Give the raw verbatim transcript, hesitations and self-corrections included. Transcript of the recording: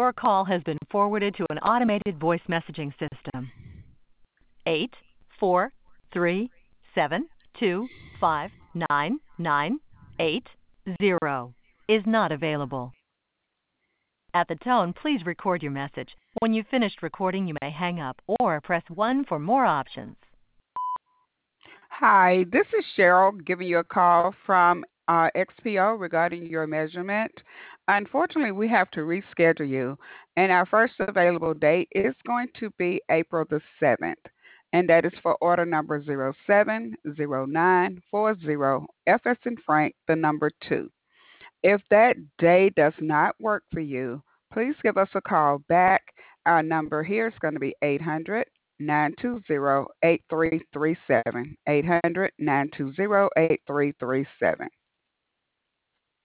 Your call has been forwarded to an automated voice messaging system. Eight four three seven two five nine nine eight zero is not available. At the tone, please record your message. When you've finished recording, you may hang up or press one for more options. Hi, this is Cheryl giving you a call from uh, X P O regarding your measurement. Unfortunately, we have to reschedule you, and our first available date is going to be April the seventh, and that is for order number zero seven zero nine four zero F as in Frank, the number two. If that day does not work for you, please give us a call back. Our number here is going to be eight hundred nine two zero eight three three seven. eight hundred nine two zero eight three three seven.